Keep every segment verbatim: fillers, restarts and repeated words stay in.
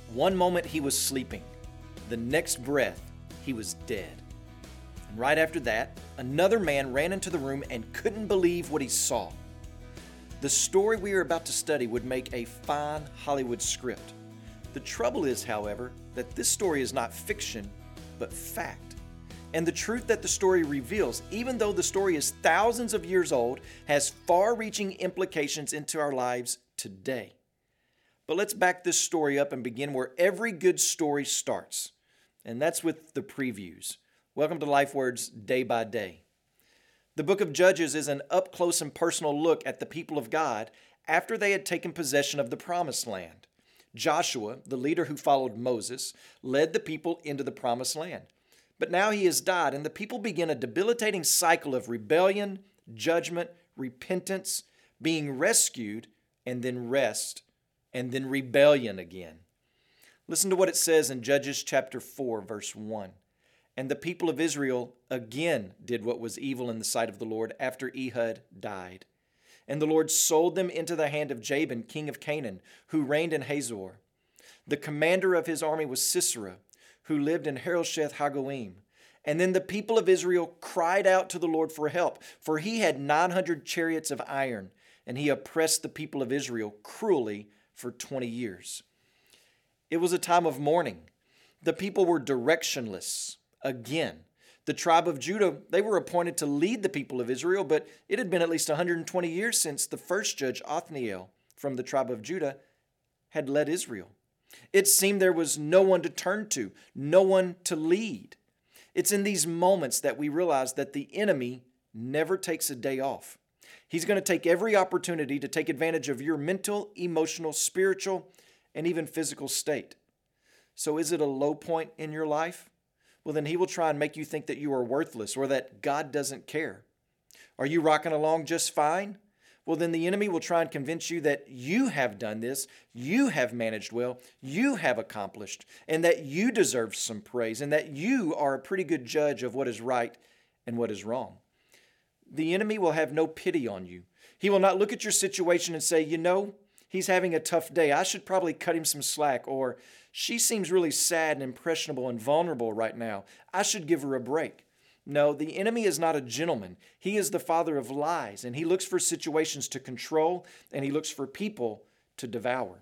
One moment he was sleeping, the next breath he was dead. And right after that, another man ran into the room and couldn't believe what he saw. The story we are about to study would make a fine Hollywood script. The trouble is, however, that this story is not fiction, but fact. And the truth that the story reveals, even though the story is thousands of years old, has far-reaching implications into our lives today. But let's back this story up and begin where every good story starts. And that's with the previews. Welcome to LifeWords Day by Day. The book of Judges is an up-close and personal look at the people of God after they had taken possession of the Promised Land. Joshua, the leader who followed Moses, led the people into the Promised Land. But now he has died, and the people begin a debilitating cycle of rebellion, judgment, repentance, being rescued, and then rest, and then rebellion again. Listen to what it says in Judges chapter four, verse one. And the people of Israel again did what was evil in the sight of the Lord after Ehud died. And the Lord sold them into the hand of Jabin, king of Canaan, who reigned in Hazor. The commander of his army was Sisera, who lived in Harosheth Hagoyim. And then the people of Israel cried out to the Lord for help, for he had nine hundred chariots of iron, and he oppressed the people of Israel cruelly for twenty years. It was a time of mourning. The people were directionless again. The tribe of Judah, they were appointed to lead the people of Israel, but it had been at least one hundred twenty years since the first judge, Othniel, from the tribe of Judah, had led Israel. It seemed there was no one to turn to, no one to lead. It's in these moments that we realize that the enemy never takes a day off. He's going to take every opportunity to take advantage of your mental, emotional, spiritual, and even physical state. So is it a low point in your life? Well, then he will try and make you think that you are worthless or that God doesn't care. Are you rocking along just fine? Well, then the enemy will try and convince you that you have done this, you have managed well, you have accomplished, and that you deserve some praise, and that you are a pretty good judge of what is right and what is wrong. The enemy will have no pity on you. He will not look at your situation and say, you know, he's having a tough day. I should probably cut him some slack. Or she seems really sad and impressionable and vulnerable right now. I should give her a break. No, the enemy is not a gentleman. He is the father of lies, and he looks for situations to control, and he looks for people to devour.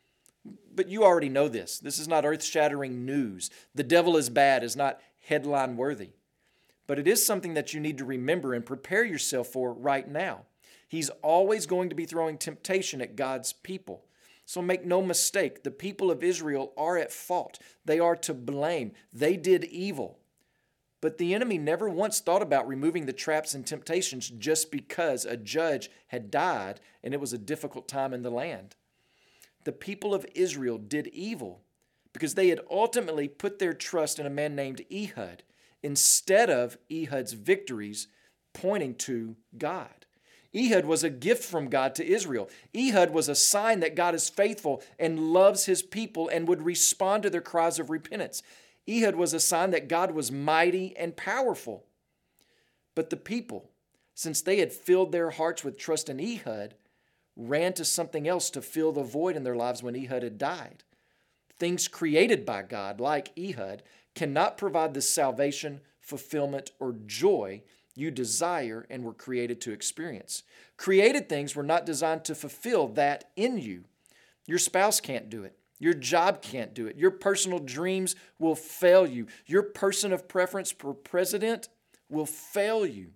But you already know this. This is not earth-shattering news. The devil is bad is not headline worthy. But it is something that you need to remember and prepare yourself for right now. He's always going to be throwing temptation at God's people. So make no mistake, the people of Israel are at fault. They are to blame. They did evil. But the enemy never once thought about removing the traps and temptations just because a judge had died and it was a difficult time in the land. The people of Israel did evil because they had ultimately put their trust in a man named Ehud instead of Ehud's victories pointing to God. Ehud was a gift from God to Israel. Ehud was a sign that God is faithful and loves his people and would respond to their cries of repentance. Ehud was a sign that God was mighty and powerful. But the people, since they had filled their hearts with trust in Ehud, ran to something else to fill the void in their lives when Ehud had died. Things created by God, like Ehud, cannot provide the salvation, fulfillment, or joy you desire and were created to experience. Created things were not designed to fulfill that in you. Your spouse can't do it. Your job can't do it. Your personal dreams will fail you. Your person of preference for president will fail you.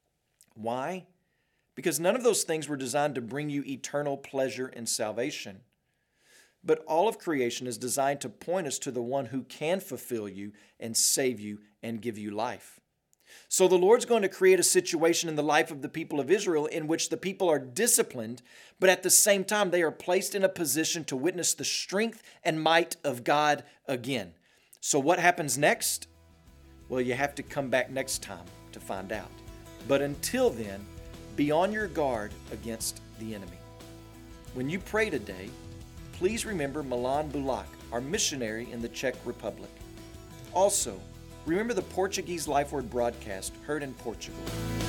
Why? Because none of those things were designed to bring you eternal pleasure and salvation. But all of creation is designed to point us to the one who can fulfill you and save you and give you life. So the Lord's going to create a situation in the life of the people of Israel in which the people are disciplined, but at the same time they are placed in a position to witness the strength and might of God again. So what happens next? Well, you have to come back next time to find out. But until then, be on your guard against the enemy. When you pray today, please remember Milan Bulak, our missionary in the Czech Republic. Also, remember the Portuguese LifeWord broadcast heard in Portugal.